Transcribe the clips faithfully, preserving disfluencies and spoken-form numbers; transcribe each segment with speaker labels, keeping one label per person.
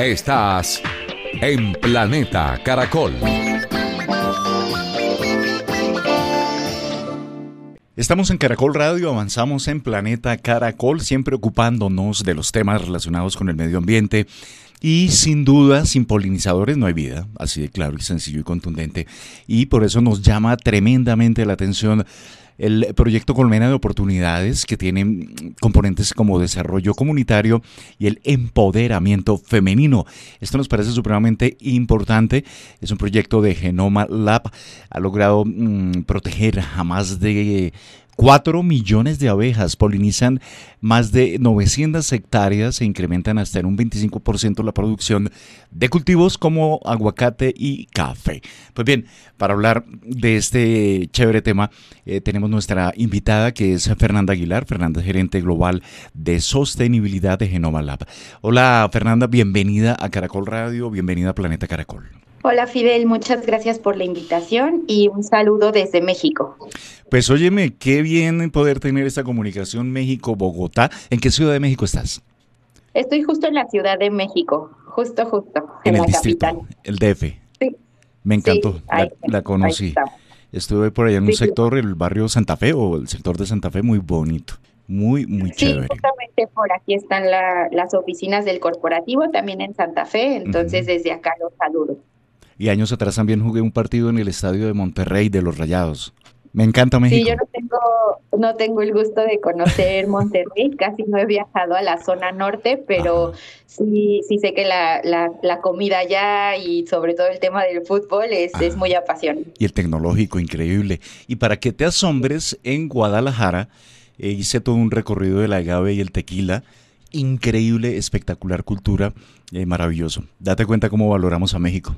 Speaker 1: Estás en Planeta Caracol. Estamos en Caracol Radio, avanzamos en Planeta Caracol, siempre ocupándonos de los temas relacionados con el medio ambiente. Y sin duda, sin polinizadores no hay vida, así de claro y sencillo y contundente. Y por eso nos llama tremendamente la atención el proyecto Colmena de Oportunidades, que tiene componentes como desarrollo comunitario y el empoderamiento femenino. Esto nos parece supremamente importante. Es un proyecto de Genoma Lab. Ha logrado mmm, proteger a más de cuatro millones de abejas, polinizan más de novecientas hectáreas e incrementan hasta en un veinticinco por ciento la producción de cultivos como aguacate y café. Pues bien, para hablar de este chévere tema, eh, tenemos nuestra invitada que es Fernanda Aguilar. Fernanda es gerente global de sostenibilidad de Genoma Lab. Hola Fernanda, bienvenida a Caracol Radio, bienvenida a Planeta Caracol.
Speaker 2: Hola Fidel, muchas gracias por la invitación y un saludo desde México.
Speaker 1: Pues óyeme, qué bien poder tener esta comunicación México-Bogotá. ¿En qué ciudad de México estás?
Speaker 2: Estoy justo en la Ciudad de México, justo, justo,
Speaker 1: en,
Speaker 2: en
Speaker 1: el
Speaker 2: la
Speaker 1: distrito,
Speaker 2: capital.
Speaker 1: El D F.
Speaker 2: Sí.
Speaker 1: Me encantó,
Speaker 2: sí, ahí,
Speaker 1: la, la conocí. Estuve por allá en un sí, sector, el barrio Santa Fe o el sector de Santa Fe, muy bonito. Muy, muy
Speaker 2: sí,
Speaker 1: chévere.
Speaker 2: Sí, justamente por aquí están la, las oficinas del corporativo, también en Santa Fe, entonces uh-huh. desde acá los saludo.
Speaker 1: Y años atrás también jugué un partido en el estadio de Monterrey de los Rayados. Me encanta México.
Speaker 2: Sí, yo no tengo, no tengo el gusto de conocer Monterrey, casi no he viajado a la zona norte, pero Ajá. sí, sí sé que la, la, la comida allá y sobre todo el tema del fútbol es, es muy apasionante.
Speaker 1: Y el tecnológico, increíble. Y para que te asombres, en Guadalajara eh, hice todo un recorrido del agave y el tequila. Increíble, espectacular cultura, eh, maravilloso. Date cuenta cómo valoramos a México.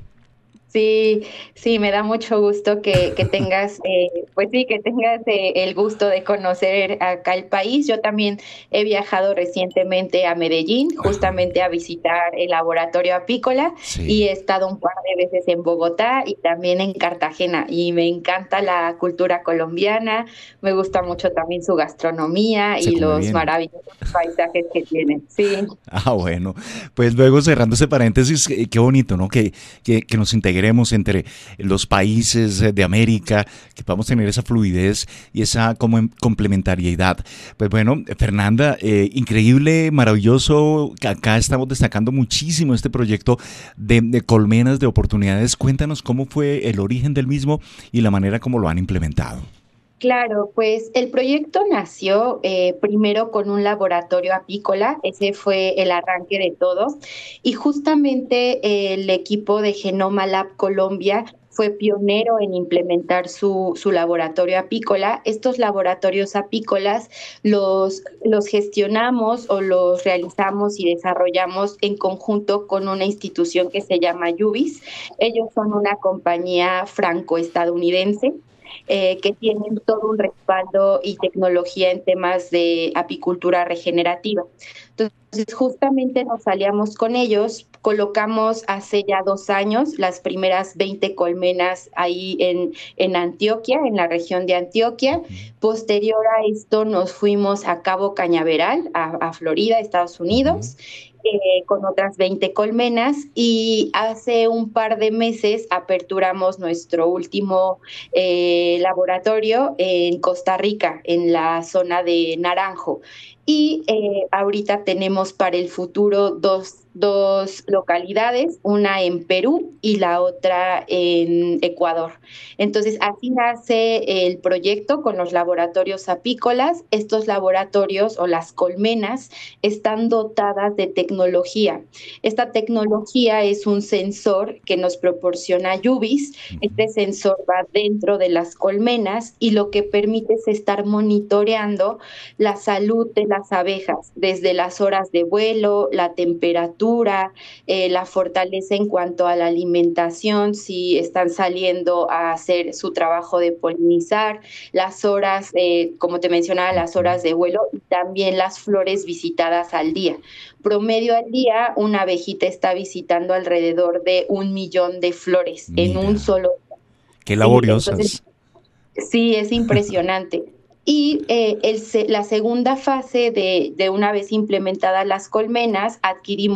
Speaker 2: Sí, sí, me da mucho gusto que, que tengas, eh, pues sí, que tengas eh, el gusto de conocer acá el país. Yo también he viajado recientemente a Medellín, justamente a visitar el laboratorio apícola sí. y he estado un par de veces en Bogotá y también en Cartagena. Y me encanta la cultura colombiana, me gusta mucho también su gastronomía Se y los bien. maravillosos paisajes que tienen. Sí.
Speaker 1: Ah, bueno, pues luego cerrando ese paréntesis, qué bonito, ¿no? Que, que, que nos integremos entre los países de América, que podamos tener esa fluidez y esa como complementariedad. Pues bueno, Fernanda, eh, increíble, maravilloso, acá estamos destacando muchísimo este proyecto de, de colmenas de oportunidades. Cuéntanos cómo fue el origen del mismo y la manera como lo han implementado.
Speaker 2: Claro, pues el proyecto nació eh, primero con un laboratorio apícola, ese fue el arranque de todo, y justamente eh, el equipo de Genoma Lab Colombia fue pionero en implementar su, su laboratorio apícola. Estos laboratorios apícolas los, los gestionamos o los realizamos y desarrollamos en conjunto con una institución que se llama Yubis. Ellos son una compañía franco-estadounidense. Eh, que tienen todo un respaldo y tecnología en temas de apicultura regenerativa. Entonces, justamente nos aliamos con ellos, colocamos hace ya dos años las primeras veinte colmenas ahí en, en Antioquia, en la región de Antioquia. Posterior a esto nos fuimos a Cabo Cañaveral, a, a Florida, Estados Unidos, Eh, con otras veinte colmenas, y hace un par de meses aperturamos nuestro último eh, laboratorio en Costa Rica, en la zona de Naranjo. Y eh, ahorita tenemos para el futuro dos, dos localidades, una en Perú y la otra en Ecuador. Entonces, así nace el proyecto con los laboratorios apícolas. Estos laboratorios o las colmenas están dotadas de tecnología. Esta tecnología es un sensor que nos proporciona Yubis. Este sensor va dentro de las colmenas y lo que permite es estar monitoreando la salud de las abejas, desde las horas de vuelo, la temperatura, eh, la fortaleza en cuanto a la alimentación, si están saliendo a hacer su trabajo de polinizar, las horas, eh, como te mencionaba, las horas de vuelo y también las flores visitadas al día. Promedio al día, una abejita está visitando alrededor de un millón de flores. Mira, en un solo día.
Speaker 1: Qué laboriosas.
Speaker 2: Sí, entonces, sí, es impresionante. Y eh, el, la segunda fase de, de una vez implementadas las colmenas, adquirimos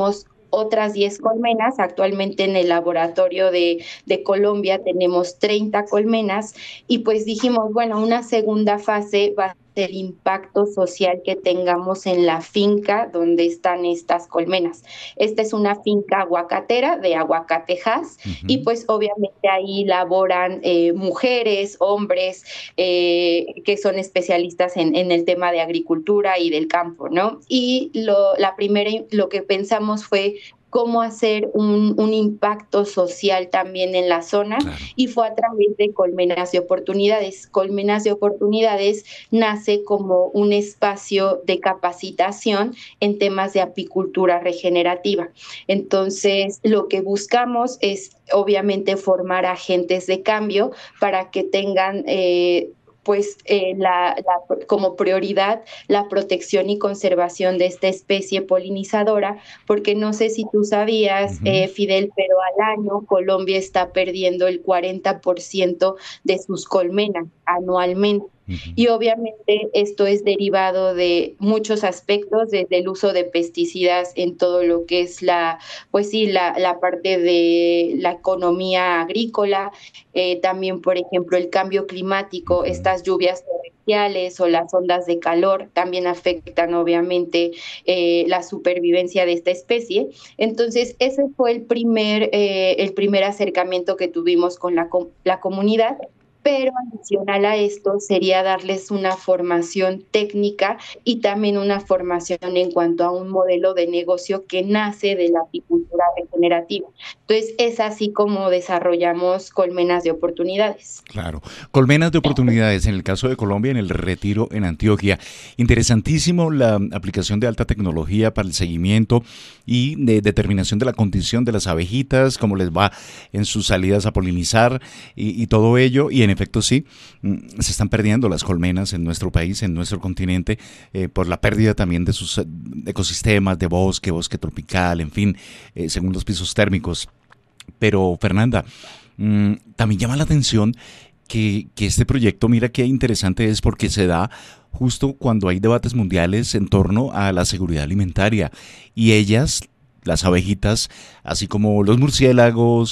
Speaker 2: otras diez colmenas. Actualmente en el laboratorio de, de Colombia tenemos treinta colmenas y pues dijimos, bueno, una segunda fase va a ser el impacto social que tengamos en la finca donde están estas colmenas. Esta es una finca aguacatera de Aguacatejas y
Speaker 1: Ujú.
Speaker 2: pues obviamente ahí laboran eh, mujeres, hombres eh, que son especialistas en, en el tema de agricultura y del campo, ¿no? Y lo, la primera, lo que pensamos fue cómo hacer un, un impacto social también en la zona
Speaker 1: Claro.
Speaker 2: y fue a través de Colmenas de Oportunidades. Colmenas de Oportunidades nace como un espacio de capacitación en temas de apicultura regenerativa. Entonces, lo que buscamos es obviamente formar agentes de cambio para que tengan eh, pues eh, la, la, como prioridad la protección y conservación de esta especie polinizadora, porque no sé si tú sabías,
Speaker 1: Ujú.
Speaker 2: eh, Fidel, pero al año Colombia está perdiendo el cuarenta por ciento de sus colmenas anualmente.
Speaker 1: Ujú.
Speaker 2: Y obviamente esto es derivado de muchos aspectos, desde el uso de pesticidas en todo lo que es la, pues sí, la, la parte de la economía agrícola, eh, también, por ejemplo, el cambio climático,
Speaker 1: Ujú.
Speaker 2: estas lluvias torrenciales o las ondas de calor también afectan obviamente eh, la supervivencia de esta especie. Entonces, ese fue el primer, eh, el primer acercamiento que tuvimos con la, la comunidad. Pero adicional a esto sería darles una formación técnica y también una formación en cuanto a un modelo de negocio que nace de la apicultura regenerativa. Entonces, es así como desarrollamos Colmenas de Oportunidades.
Speaker 1: Claro. Colmenas de oportunidades, en el caso de Colombia, en el Retiro, en Antioquia. Interesantísimo la aplicación de alta tecnología para el seguimiento y de determinación de la condición de las abejitas, cómo les va en sus salidas a polinizar y, y todo ello. Y en efecto sí, mm, se están perdiendo las colmenas en nuestro país, en nuestro continente, eh, por la pérdida también de sus eh, ecosistemas, de bosque, bosque tropical, en fin, eh, según los pisos térmicos. Pero Fernanda, mm, también llama la atención que, que este proyecto, mira qué interesante es porque se da justo cuando hay debates mundiales en torno a la seguridad alimentaria y ellas, las abejitas, así como los murciélagos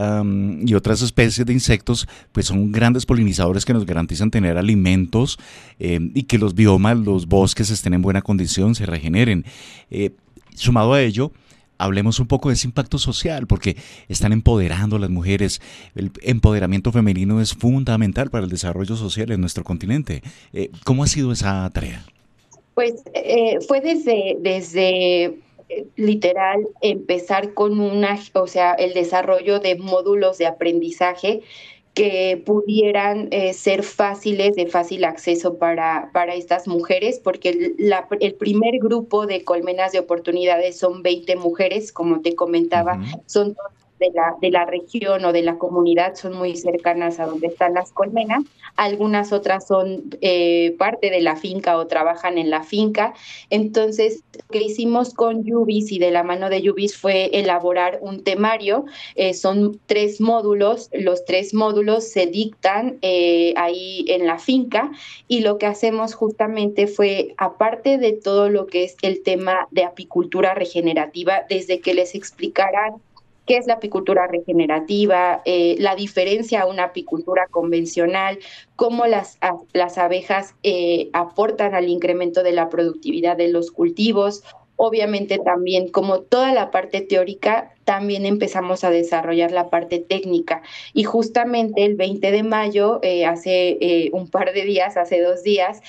Speaker 1: am, y otras especies de insectos, pues son grandes polinizadores que nos garantizan tener alimentos eh, y que los biomas, los bosques estén en buena condición, se regeneren. Eh, sumado a ello, hablemos un poco de ese impacto social, porque están empoderando a las mujeres. El empoderamiento femenino es fundamental para el desarrollo social en nuestro continente. Eh, ¿Cómo ha sido esa tarea?
Speaker 2: Pues eh, fue desde, desde eh, literal empezar con una, o sea, el desarrollo de módulos de aprendizaje que pudieran eh, ser fáciles, de fácil acceso para, para estas mujeres, porque el, la, el primer grupo de colmenas de oportunidades son veinte mujeres, como te comentaba,
Speaker 1: Ujú.
Speaker 2: son todas de la, de la región o de la comunidad, son muy cercanas a donde están las colmenas, algunas otras son eh, parte de la finca o trabajan en la finca. Entonces, lo que hicimos con Yubis y de la mano de Yubis fue elaborar un temario. Eh, son tres módulos, los tres módulos se dictan eh, ahí en la finca y lo que hacemos justamente fue, aparte de todo lo que es el tema de apicultura regenerativa, desde que les explicaran qué es la apicultura regenerativa, eh, la diferencia a una apicultura convencional, cómo las, a, las abejas eh, aportan al incremento de la productividad de los cultivos. Obviamente también, como toda la parte teórica, también empezamos a desarrollar la parte técnica. Y justamente el veinte de mayo, eh, hace eh, un par de días, hace dos días,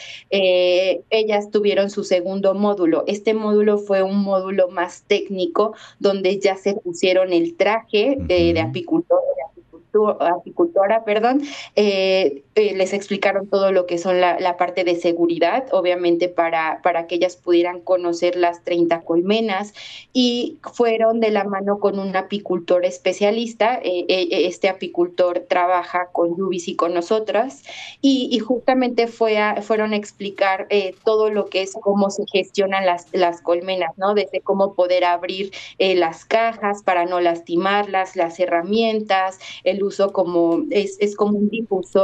Speaker 2: eh, ellas tuvieron su segundo módulo. Este módulo fue un módulo más técnico, donde ya se pusieron el traje eh, de
Speaker 1: Ujú.
Speaker 2: apicultor, de apicultora, perdón, eh, eh, les explicaron todo lo que son la, la, parte de seguridad, obviamente para, para que ellas pudieran conocer las treinta colmenas y fueron de la mano con un apicultor especialista, eh, eh, este apicultor trabaja con Yubis y con nosotras y, y justamente fue a, fueron a explicar eh, todo lo que es cómo se gestionan las, las colmenas, ¿no? Desde cómo poder abrir eh, las cajas para no lastimarlas, las herramientas, el uso como, es, es como un difusor de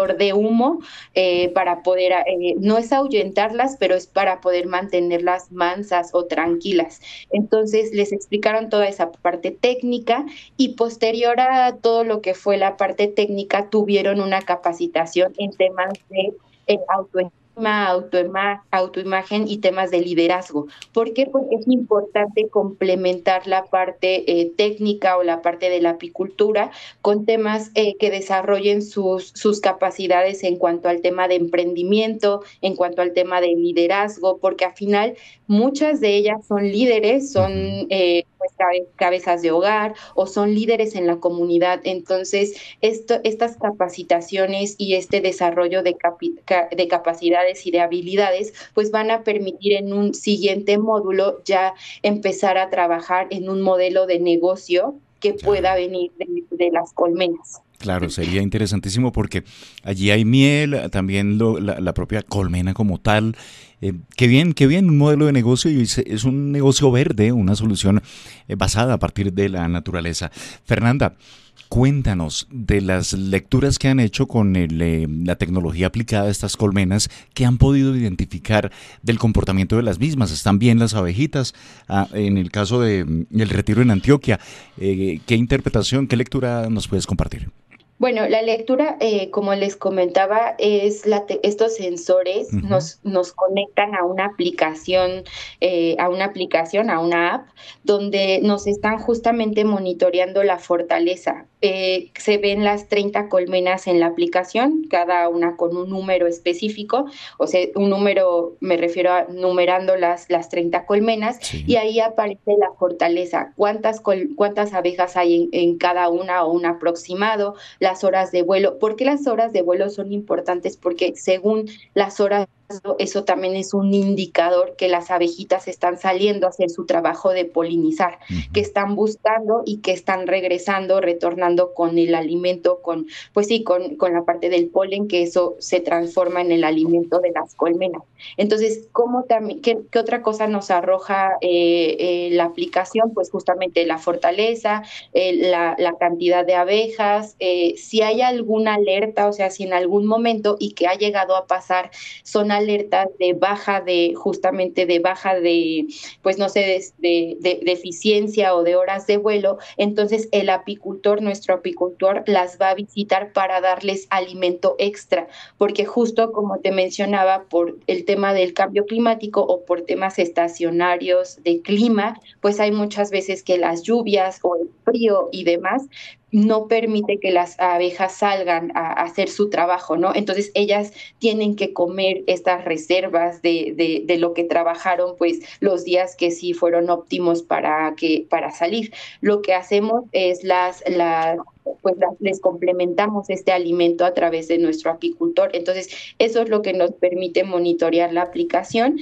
Speaker 2: humo eh, para poder, eh, no es ahuyentarlas, pero es para poder mantenerlas mansas o tranquilas. Entonces les explicaron toda esa parte técnica y posterior a todo lo que fue la parte técnica tuvieron una capacitación en temas de eh, autoestima, autoima, autoimagen y temas de liderazgo. ¿Por qué? Porque es importante complementar la parte eh, técnica o la parte de la apicultura con temas eh, que desarrollen sus, sus capacidades en cuanto al tema de emprendimiento, en cuanto al tema de liderazgo, porque al final muchas de ellas son líderes, son
Speaker 1: Uh-huh.
Speaker 2: eh, pues, cabe, cabezas de hogar o son líderes en la comunidad. Entonces, esto, estas capacitaciones y este desarrollo de, capi, de capacidades y de habilidades, pues van a permitir en un siguiente módulo ya empezar a trabajar en un modelo de negocio que
Speaker 1: Claro.
Speaker 2: pueda venir de, de las colmenas.
Speaker 1: Claro, sería interesantísimo porque allí hay miel, también lo, la, la propia colmena como tal. Eh, qué bien, qué bien, un modelo de negocio y es, es un negocio verde, una solución eh, basada a partir de la naturaleza. Fernanda, cuéntanos de las lecturas que han hecho con el, eh, la tecnología aplicada a estas colmenas, que han podido identificar del comportamiento de las mismas. ¿Están bien las abejitas? Ah, en el caso de, del retiro en Antioquia, eh, ¿qué interpretación, qué lectura nos puedes compartir?
Speaker 2: Bueno, la lectura, eh, como les comentaba, es la te- estos sensores
Speaker 1: Uh-huh.
Speaker 2: nos, nos conectan a una aplicación, eh, a una aplicación, a una app, donde nos están justamente monitoreando la fortaleza. Eh, se ven las treinta colmenas en la aplicación, cada una con un número específico, o sea, un número, me refiero a numerando las, las treinta colmenas, y
Speaker 1: Sí.
Speaker 2: ahí aparece la fortaleza, cuántas, col- cuántas abejas hay en, en cada una o un aproximado, las horas de vuelo. ¿Por qué las horas de vuelo son importantes? Porque según las horas, eso también es un indicador que las abejitas están saliendo a hacer su trabajo de polinizar, que
Speaker 1: Uh-huh.
Speaker 2: están buscando y que están regresando, retornando con el alimento, con, pues sí, con, con la parte del polen, que eso se transforma en el alimento de las colmenas. Entonces, ¿cómo también, qué, qué otra cosa nos arroja eh, eh, la aplicación? Pues justamente la fortaleza, eh, la, la, cantidad de abejas, eh, si hay alguna alerta, o sea, si en algún momento y que ha llegado a pasar, son alertas de baja de, justamente de baja de, pues no sé, de, de, de, de eficiencia o de horas de vuelo, entonces el apicultor, nuestro apicultor, las va a visitar para darles alimento extra, porque justo como te mencionaba, por el tema del cambio climático o por temas estacionarios de clima, pues hay muchas veces que las lluvias o el frío y demás no permite que las abejas salgan a, a hacer su trabajo, ¿no? Entonces ellas tienen que comer estas reservas de, de, de lo que trabajaron, pues los días que sí fueron óptimos para, que, para salir. Lo que hacemos es las, las pues las, les complementamos este alimento a través de nuestro apicultor. Entonces, eso es lo que nos permite monitorear la aplicación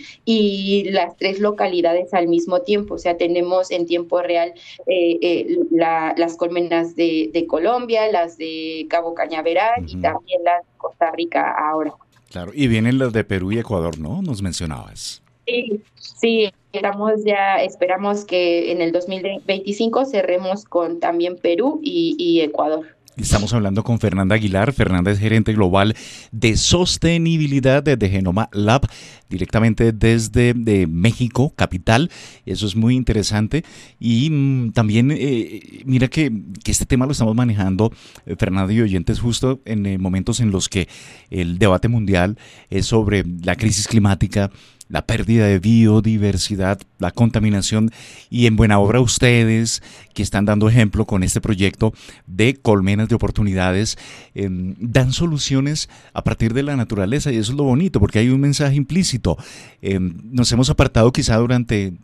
Speaker 2: y las tres localidades al mismo tiempo. O sea, tenemos en tiempo real eh, eh, la, las colmenas de, de Colombia, las de Cabo Cañaveral y
Speaker 1: Uh-huh.
Speaker 2: también las de Costa Rica ahora.
Speaker 1: Claro, y vienen las de Perú y Ecuador, ¿no? Nos mencionabas.
Speaker 2: Sí, sí, estamos ya, esperamos que en el dos mil veinticinco cerremos con también Perú y, y Ecuador.
Speaker 1: Estamos hablando con Fernanda Aguilar. Fernanda es gerente global de sostenibilidad de Genoma Lab, directamente desde de México, capital. Eso es muy interesante. Y mmm, también, eh, mira que, que este tema lo estamos manejando, eh, Fernanda y oyentes, justo en eh, momentos en los que el debate mundial es sobre la crisis climática, la pérdida de biodiversidad, la contaminación, y en buena obra ustedes que están dando ejemplo con este proyecto de colmenas de oportunidades, eh, dan soluciones a partir de la naturaleza, y eso es lo bonito porque hay un mensaje implícito. Eh, nos hemos apartado quizá durante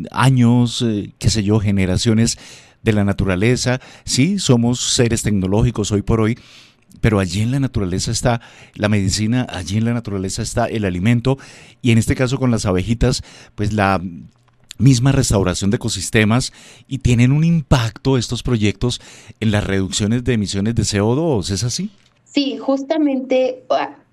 Speaker 1: años, eh, qué sé yo, generaciones de la naturaleza. Sí, somos seres tecnológicos hoy por hoy, pero allí en la naturaleza está la medicina, allí en la naturaleza está el alimento, y en este caso con las abejitas, pues la misma restauración de ecosistemas, y tienen un impacto estos proyectos en las reducciones de emisiones de C O dos, ¿es así?
Speaker 2: Sí, justamente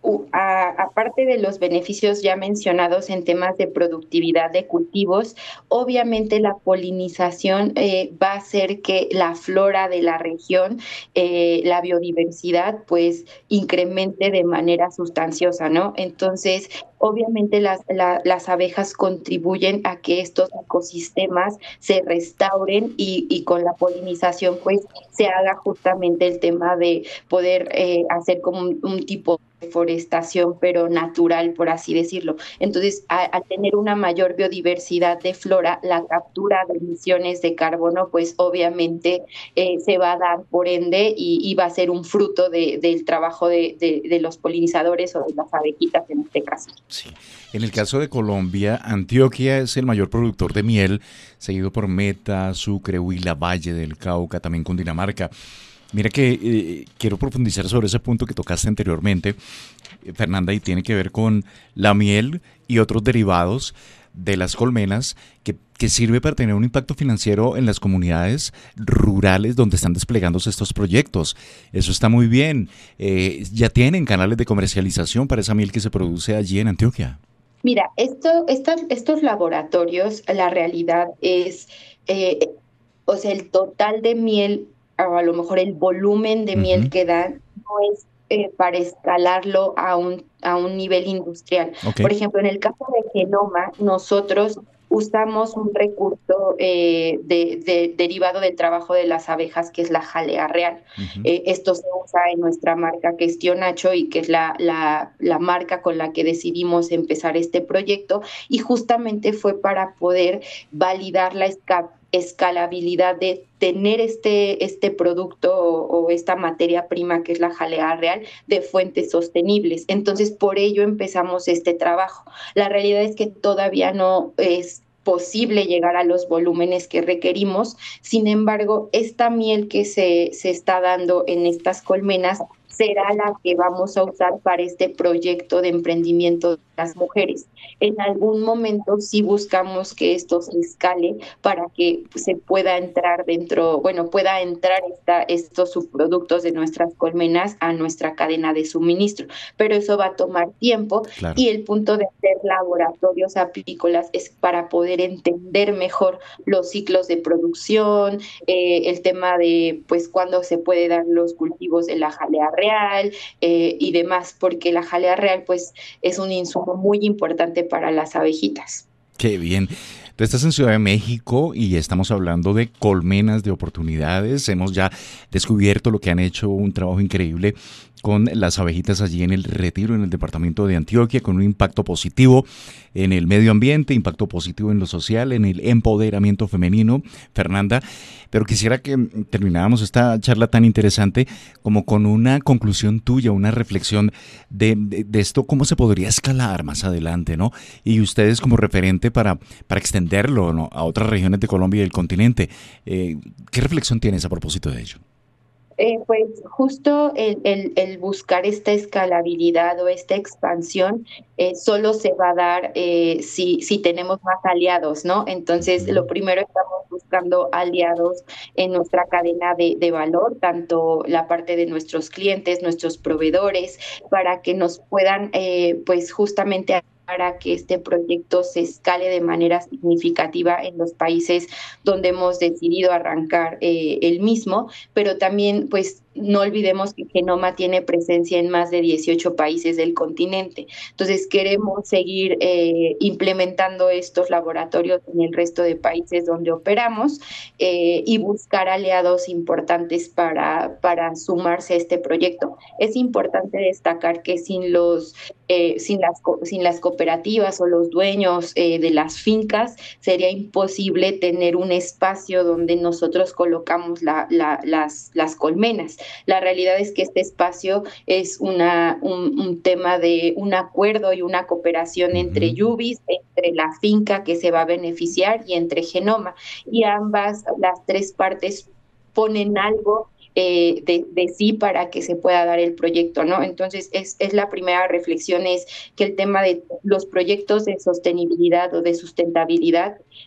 Speaker 2: a, aparte de los beneficios ya mencionados en temas de productividad de cultivos, obviamente la polinización eh, va a hacer que la flora de la región, eh, la biodiversidad, pues incremente de manera sustanciosa, ¿no? Entonces, obviamente las, la, las abejas contribuyen a que estos ecosistemas se restauren y, y con la polinización, pues se haga justamente el tema de poder eh, hacer como un, un tipo de forestación, pero natural, por así decirlo. Entonces, al tener una mayor biodiversidad de flora, la captura de emisiones de carbono, pues obviamente eh, se va a dar por ende y, y va a ser un fruto de, del trabajo de, de, de los polinizadores o de las abejitas en este caso.
Speaker 1: Sí. En el caso de Colombia, Antioquia es el mayor productor de miel, seguido por Meta, Sucre, Huila, Valle del Cauca, también Cundinamarca. Mira que eh, quiero profundizar sobre ese punto que tocaste anteriormente, eh, Fernanda, y tiene que ver con la miel y otros derivados de las colmenas que, que sirve para tener un impacto financiero en las comunidades rurales donde están desplegándose estos proyectos. Eso está muy bien. Eh, ya tienen canales de comercialización para esa miel que se produce allí en Antioquia.
Speaker 2: Mira, esto, esta, estos laboratorios, la realidad es, eh, o sea, el total de miel, o a lo mejor el volumen de miel
Speaker 1: Uh-huh.
Speaker 2: que dan, no es eh, para escalarlo a un, a un nivel industrial.
Speaker 1: Ok.
Speaker 2: Por ejemplo, en el caso de Genoma, nosotros usamos un recurso eh, de, de- derivado del trabajo de las abejas, que es la jalea real.
Speaker 1: Uh-huh.
Speaker 2: Eh, esto se usa en nuestra marca, que es Tío Nacho, y que es la, la, la marca con la que decidimos empezar este proyecto, y justamente fue para poder validar la esca- escalabilidad de tener este, este producto o, o esta materia prima que es la jalea real de fuentes sostenibles. Entonces, por ello empezamos este trabajo. La realidad es que todavía no es posible llegar a los volúmenes que requerimos. Sin embargo, esta miel que se, se está dando en estas colmenas será la que vamos a usar para este proyecto de emprendimiento de las mujeres. En algún momento sí buscamos que esto se escale para que se pueda entrar dentro, bueno, pueda entrar esta, estos subproductos de nuestras colmenas a nuestra cadena de suministro, pero eso va a tomar tiempo
Speaker 1: Claro.
Speaker 2: y el punto de hacer laboratorios apícolas es para poder entender mejor los ciclos de producción, eh, el tema de pues cuándo se puede dar los cultivos de la jalea real eh, y demás, porque la jalea real pues es un insumo muy importante para las abejitas.
Speaker 1: Qué bien. Tú estás en Ciudad de México y estamos hablando de colmenas de oportunidades. Hemos ya descubierto lo que han hecho, un trabajo increíble con las abejitas allí en el Retiro, en el departamento de Antioquia, con un impacto positivo en el medio ambiente, impacto positivo en lo social, en el empoderamiento femenino, Fernanda. Pero quisiera que termináramos esta charla tan interesante como con una conclusión tuya, una reflexión de, de, de esto, cómo se podría escalar más adelante, ¿no? Y ustedes como referente para, para extenderlo, ¿no?, a otras regiones de Colombia y del continente. Eh, ¿Qué reflexión tienes a propósito de ello?
Speaker 2: Eh, pues justo el, el, el buscar esta escalabilidad o esta expansión eh, solo se va a dar eh, si, si tenemos más aliados, ¿no? Entonces,
Speaker 1: Uh-huh.
Speaker 2: lo primero estamos buscando aliados en nuestra cadena de, de valor, tanto la parte de nuestros clientes, nuestros proveedores, para que nos puedan, eh, pues justamente para que este proyecto se escale de manera significativa en los países donde hemos decidido arrancar eh, el mismo, pero también pues no olvidemos que Genoma tiene presencia en más de dieciocho países del continente. Entonces queremos seguir eh, implementando estos laboratorios en el resto de países donde operamos eh, y buscar aliados importantes para, para sumarse a este proyecto. Es importante destacar que sin los eh, sin las sin las cooperativas o los dueños eh, de las fincas sería imposible tener un espacio donde nosotros colocamos la, la, las, las colmenas. La realidad es que este espacio es una, un, un tema de un acuerdo y una cooperación entre
Speaker 1: Uh-huh.
Speaker 2: Yubis, entre la finca que se va a beneficiar y entre Genoma. Y ambas, las tres partes ponen algo eh, de, de sí para que se pueda dar el proyecto, ¿no? Entonces, es, es la primera reflexión, es que el tema de los proyectos de sostenibilidad o de sustentabilidad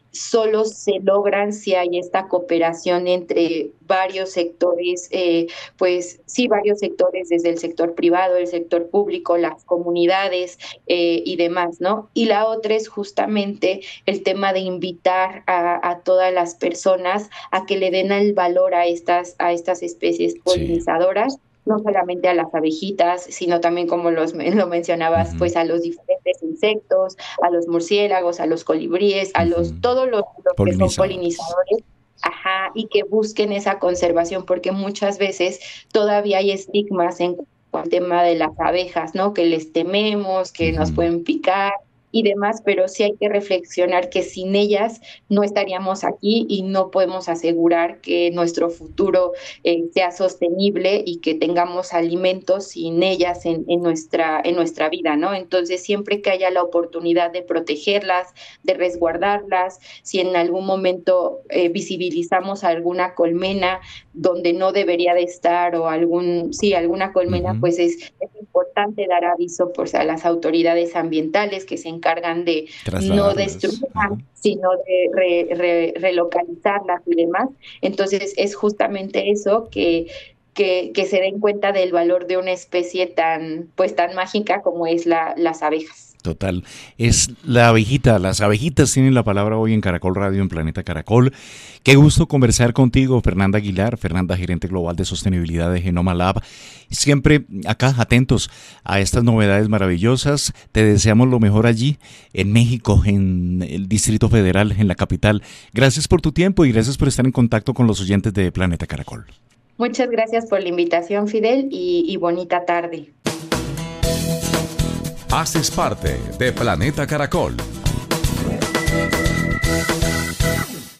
Speaker 2: solo se logran si hay esta cooperación entre varios sectores, eh, pues sí, varios sectores, desde el sector privado, el sector público, las comunidades eh, y demás, ¿no? Y la otra es justamente el tema de invitar a, a todas las personas a que le den el valor a estas, a estas especies
Speaker 1: Sí.
Speaker 2: polinizadoras, no solamente a las abejitas, sino también, como los, lo mencionabas,
Speaker 1: Ujú,
Speaker 2: pues a los diferentes insectos, a los murciélagos, a los colibríes, a los,
Speaker 1: ujú.
Speaker 2: todos los, los que son
Speaker 1: Polinizadores.
Speaker 2: polinizadores, ajá, y que busquen esa conservación, porque muchas veces todavía hay estigmas en cuanto al tema de las abejas, ¿no? Que les tememos, que nos
Speaker 1: Ujú.
Speaker 2: pueden picar y demás, pero sí hay que reflexionar que sin ellas no estaríamos aquí y no podemos asegurar que nuestro futuro eh, sea sostenible y que tengamos alimentos sin ellas en, en, nuestra, en nuestra vida, ¿no? Entonces, siempre que haya la oportunidad de protegerlas, de resguardarlas, si en algún momento eh, visibilizamos alguna colmena donde no debería de estar o algún, sí, alguna colmena,
Speaker 1: Ujú.
Speaker 2: pues es, es importante dar aviso pues, a las autoridades ambientales que se encargan de no
Speaker 1: Trasladarlas.
Speaker 2: destruirlas,
Speaker 1: Ajá.
Speaker 2: sino de re, re, relocalizarlas y demás. Entonces es justamente eso que, que, que se den cuenta del valor de una especie tan, pues tan mágica como es la, las abejas.
Speaker 1: Total. Es la abejita. Las abejitas tienen la palabra hoy en Caracol Radio, en Planeta Caracol. Qué gusto conversar contigo, Fernanda Aguilar, Fernanda, gerente global de sostenibilidad de Genoma Lab. Siempre acá, atentos a estas novedades maravillosas. Te deseamos lo mejor allí, en México, en el Distrito Federal, en la capital. Gracias por tu tiempo y gracias por estar en contacto con los oyentes de Planeta Caracol.
Speaker 2: Muchas gracias por la invitación, Fidel, y, y bonita tarde.
Speaker 3: Haces parte de Planeta Caracol.